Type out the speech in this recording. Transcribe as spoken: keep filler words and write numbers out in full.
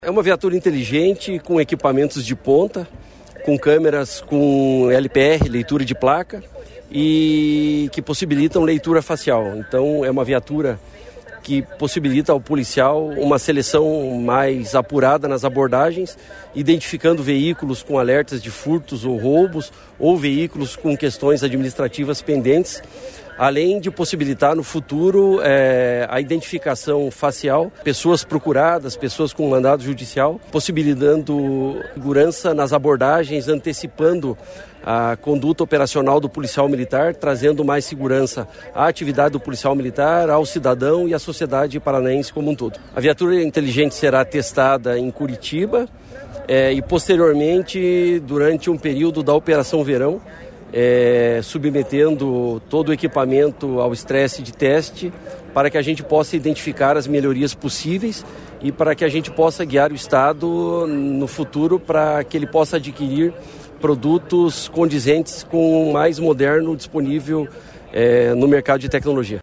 É uma viatura inteligente, com equipamentos de ponta, com câmeras com L P R, leitura de placa, e que possibilitam leitura facial. Então é uma viatura que possibilita ao policial uma seleção mais apurada nas abordagens, identificando veículos com alertas de furtos ou roubos, ou veículos com questões administrativas pendentes, além de possibilitar no futuro é, a identificação facial, pessoas procuradas, pessoas com mandado judicial, possibilitando segurança nas abordagens, antecipando a conduta operacional do policial militar, trazendo mais segurança à atividade do policial militar, ao cidadão e à sociedade paranaense como um todo. A viatura inteligente será testada em Curitiba é, e posteriormente, durante um período da Operação Verão, É, submetendo todo o equipamento ao estresse de teste para que a gente possa identificar as melhorias possíveis e para que a gente possa guiar o Estado no futuro para que ele possa adquirir produtos condizentes com o mais moderno disponível é, no mercado de tecnologia.